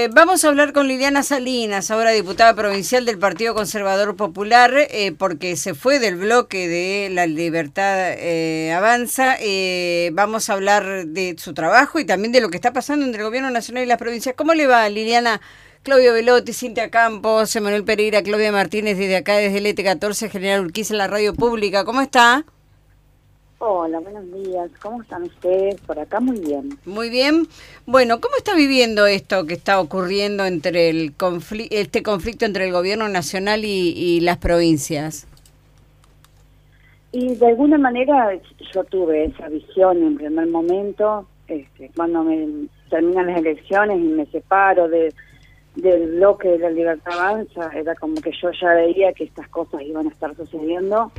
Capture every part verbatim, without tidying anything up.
vamos a hablar con Liliana Salinas, ahora diputada provincial del Partido Conservador Popular, eh, porque se fue del bloque de La Libertad eh, Avanza. Eh, vamos a hablar de su trabajo y también de lo que está pasando entre el Gobierno Nacional y las provincias. ¿Cómo le va, Liliana? Claudio Velotti, Cintia Campos, Emanuel Pereira, Claudia Martínez, desde acá, desde el E T catorce, General Urquiza, en la radio pública. ¿Cómo está? Hola, buenos días. ¿Cómo están ustedes? Por acá muy bien. Muy bien. Bueno, ¿cómo está viviendo esto que está ocurriendo entre el confli- este conflicto entre el gobierno nacional y, y las provincias? Y de alguna manera yo tuve esa visión en primer momento, este, cuando me terminan las elecciones y me separo de, del bloque de La Libertad Avanza, era como que yo ya veía que estas cosas iban a estar sucediendo.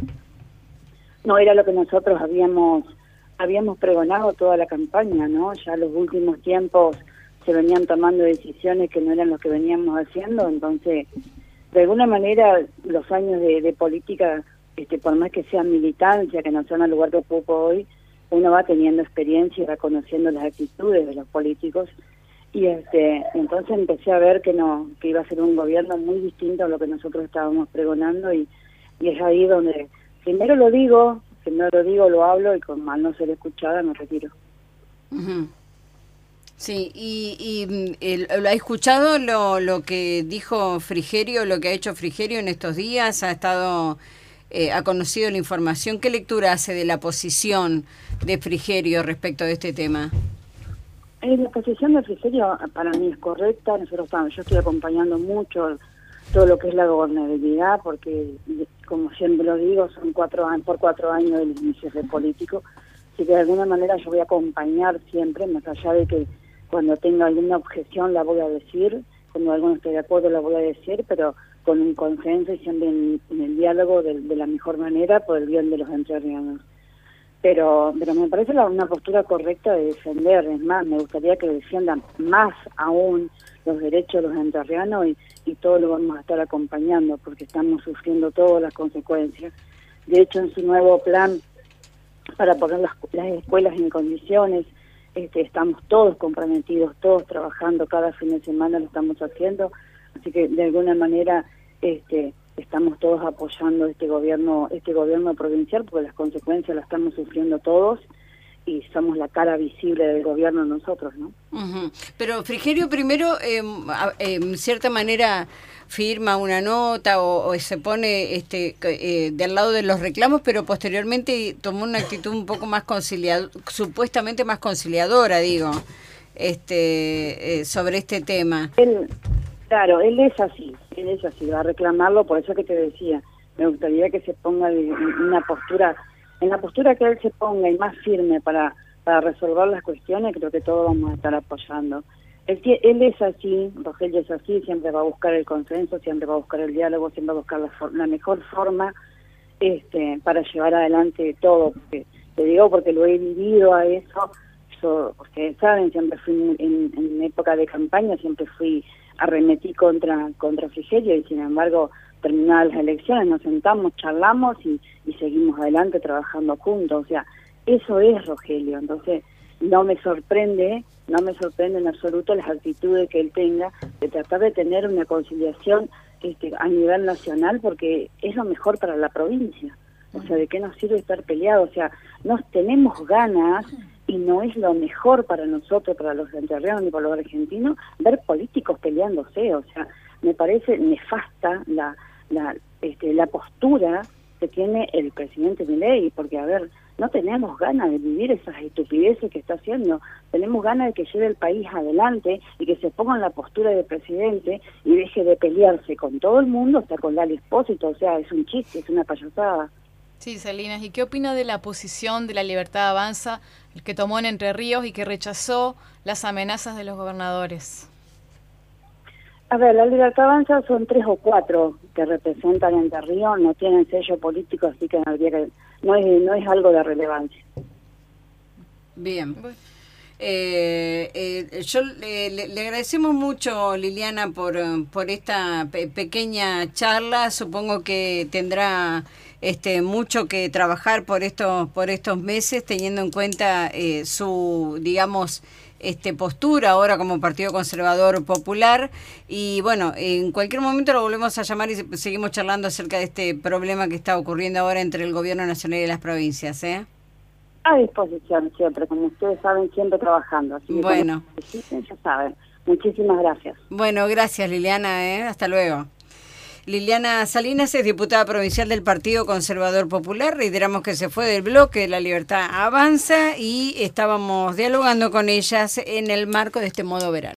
No era lo que nosotros habíamos habíamos pregonado toda la campaña, ¿no? Ya en los últimos tiempos se venían tomando decisiones que no eran lo que veníamos haciendo, entonces, de alguna manera, los años de, de política, este, por más que sea militancia, que no sea el lugar que ocupo hoy, uno va teniendo experiencia y va conociendo las actitudes de los políticos, y este entonces empecé a ver que no que iba a ser un gobierno muy distinto a lo que nosotros estábamos pregonando, y, y es ahí donde primero lo digo, primero lo digo, lo hablo, y con mal no ser escuchada me retiro. Uh-huh. Sí, y, y el, ¿lo ha escuchado lo, lo que dijo Frigerio, lo que ha hecho Frigerio en estos días? ¿Ha estado, eh, ha conocido la información? ¿Qué lectura hace de la posición de Frigerio respecto de este tema? Eh, la posición de Frigerio para mí es correcta. Nosotros estamos, yo estoy acompañando mucho todo lo que es la gobernabilidad, porque como siempre lo digo, son cuatro años, por cuatro años del inicio de político, así que de alguna manera yo voy a acompañar siempre, más allá de que cuando tenga alguna objeción la voy a decir, cuando alguno esté de acuerdo la voy a decir, pero con un consenso y siempre en, en el diálogo de, de la mejor manera por el bien de los entrerrianos. Pero, pero me parece la, una postura correcta de defender, es más, me gustaría que defiendan más aún los derechos de los entrerrianos, y, y todo lo vamos a estar acompañando porque estamos sufriendo todas las consecuencias. De hecho, en su nuevo plan para poner las, las escuelas en condiciones, este, estamos todos comprometidos, todos trabajando, cada fin de semana lo estamos haciendo, así que de alguna manera este estamos todos apoyando este gobierno este gobierno provincial, porque las consecuencias las estamos sufriendo todos y somos la cara visible del gobierno nosotros, ¿no? Uh-huh. Pero Frigerio primero, eh, en cierta manera, firma una nota o, o se pone este eh, del lado de los reclamos, pero posteriormente tomó una actitud un poco más conciliadora, supuestamente más conciliadora, digo, este eh, sobre este tema. Él, claro, él es así, él es así, va a reclamarlo, por eso que te decía, me gustaría que se ponga en una postura, en la postura que él se ponga y más firme para, para resolver las cuestiones, creo que todos vamos a estar apoyando. Él, él es así, Rogelio es así, siempre va a buscar el consenso, siempre va a buscar el diálogo, siempre va a buscar la, for la mejor forma este, para llevar adelante todo, porque te digo porque lo he vivido a eso. Yo, ustedes saben, siempre fui en, en época de campaña, siempre fui arremetí contra contra Frigerio, y sin embargo, terminadas las elecciones, nos sentamos, charlamos y, y seguimos adelante trabajando juntos. O sea, eso es Rogelio. Entonces, no me sorprende, no me sorprende en absoluto las actitudes que él tenga de tratar de tener una conciliación este, a nivel nacional, porque es lo mejor para la provincia. O sea, ¿de qué nos sirve estar peleados? O sea, nos tenemos ganas, y no es lo mejor para nosotros, para los entrerrianos ni para los argentinos, ver políticos peleándose. O sea, me parece nefasta la la este, la postura que tiene el presidente Milei, porque, a ver, no tenemos ganas de vivir esas estupideces que está haciendo, tenemos ganas de que lleve el país adelante y que se ponga en la postura de presidente y deje de pelearse con todo el mundo, hasta con Lali Espósito. O sea, es un chiste, es una payasada. Sí, Salinas, ¿y qué opina de la posición de La Libertad Avanza, el que tomó en Entre Ríos y que rechazó las amenazas de los gobernadores? A ver, La Libertad Avanza son tres o cuatro que representan Entre Ríos, no tienen sello político, así que no, habría que, no, es, no es algo de relevancia. Bien. Eh, eh, yo le, le, le agradecemos mucho, Liliana, por, por esta pe pequeña charla. Supongo que tendrá este mucho que trabajar por estos por estos meses, teniendo en cuenta eh, su, digamos, este, postura ahora como Partido Conservador Popular. Y bueno, en cualquier momento lo volvemos a llamar y seguimos charlando acerca de este problema que está ocurriendo ahora entre el Gobierno Nacional y las provincias, ¿eh? A disposición siempre, como ustedes saben, siempre trabajando. Así que bueno. Necesiten, ya saben. Muchísimas gracias. Bueno, gracias Liliana, ¿eh? Hasta luego. Liliana Salinas es diputada provincial del Partido Conservador Popular. Reiteramos que se fue del bloque La Libertad Avanza y estábamos dialogando con ellas en el marco de este modo verano.